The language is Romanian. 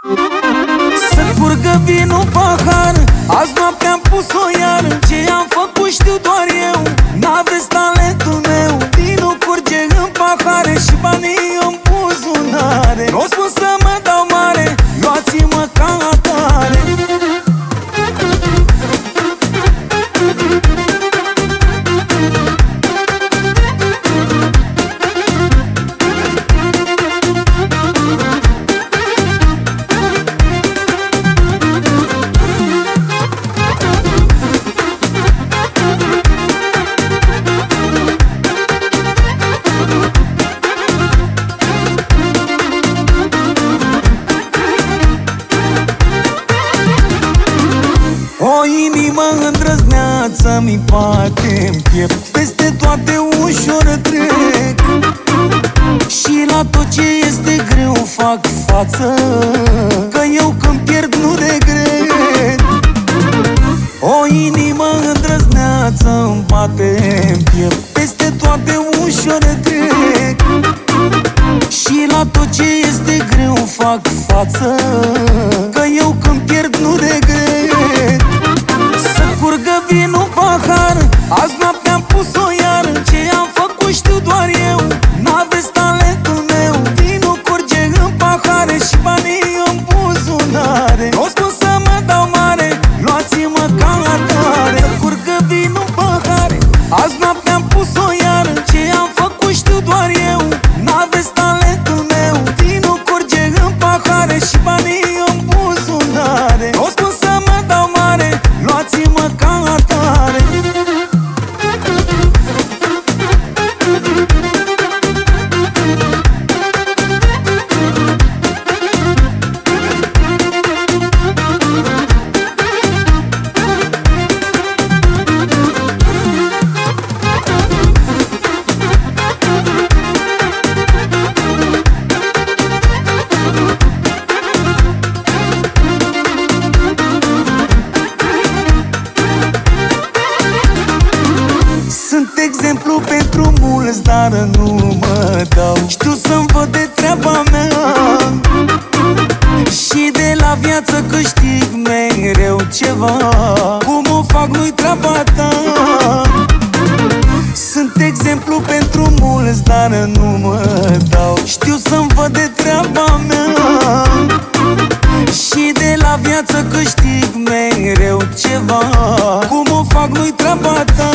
Să curgă vinul pahar, azi noaptea-am pus-o iar. Ce am făcut știu doar eu, n-aveți talentul meu. Vinul curge în pahare și banii în buzunare. Nu spun să mă dau mare, luați-mă ca atare. O inimă îndrăzneață mi bate-n piept, peste toate ușor trec. Și la tot ce este greu fac față, că eu când pierd nu regret. O inimă îndrăzneață îmi bate-n piept, peste toate ușor trec. Și la tot ce este greu fac față, că eu când pierd nu regret. Să curgă vinul pahar, azi noaptea-am pus-o iar. Ce am făcut știu doar eu, n-aveți talentul meu. Vinul curge în pahare și banii în buzunare. Nu spun să mă dau mare, luați-mă ca atare. Să curgă vinul pahar, azi noaptea-am pus-o iar. Ce am făcut știu doar eu, n-aveți talentul meu. Vinul curge în pahare și banii în buzunare. Nu spun să mă dau mare, luați-mă ca atare. Sunt exemplu pentru mulți, dar nu mă dau. Știu să-mi văd de treaba mea și de la viață câștig mereu ceva. Cum o fac nu-i treaba ta. Sunt exemplu pentru mulți, dar nu mă dau. Știu să-mi văd de treaba mea și de la viață câștig mereu ceva. Cum o fac nu-i treaba ta.